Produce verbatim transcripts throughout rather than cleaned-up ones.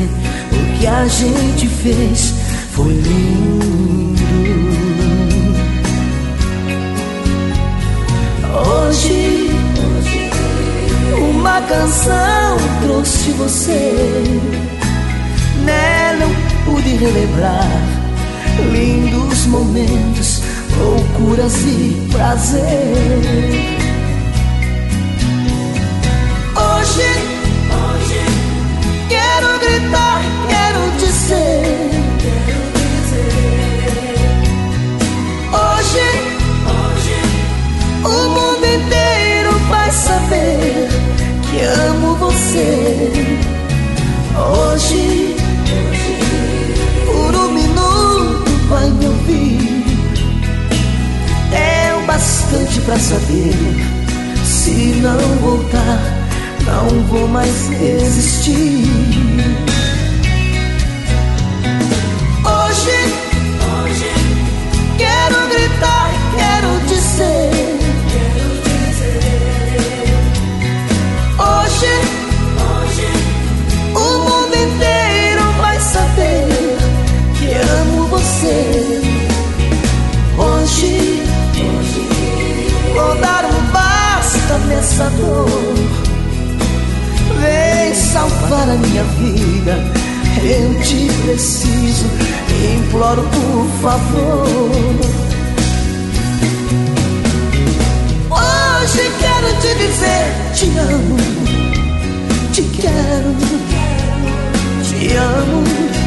o que a gente fez foi lindo. Hoje, uma canção trouxe você. Nela eu pude relembrar lindos momentos, loucuras e prazer. Hoje, hoje quero gritar, quero dizer, quero dizer. Hoje, hoje o mundo inteiro vai saber que amo você. Hoje, hoje por um minuto vai me ouvir. É o bastante pra saber, se não voltar, não vou mais existir. Hoje, hoje quero gritar, quero dizer, quero dizer. Hoje, hoje o mundo inteiro vai saber que amo você. Hoje, hoje vou dar um basta nessa dor. Vem salvar a minha vida, eu te preciso, imploro por favor. Hoje quero te dizer, te amo, te quero, te amo.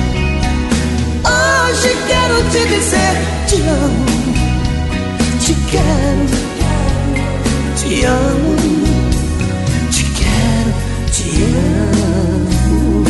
Hoje quero te dizer, te amo, te quero, te amo. Te amo.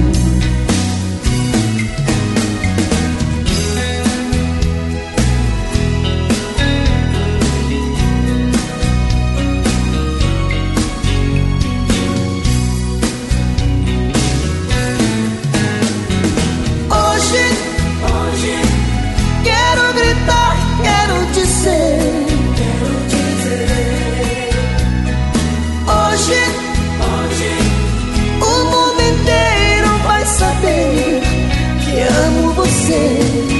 Hoje, hoje quero gritar, quero dizer, quero dizer. Hoje, saber que amo você.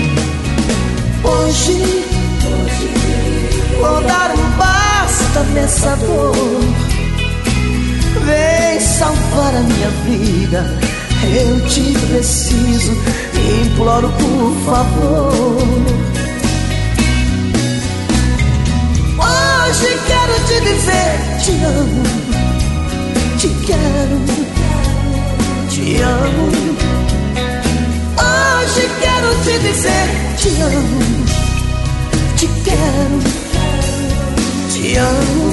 Hoje, hoje vou dar um basta nessa dor. Vem salvar a minha vida, eu te preciso, imploro por favor. Hoje quero te dizer, te amo, te quero, te amo. Hoje quero te dizer, te amo, te quero, te amo.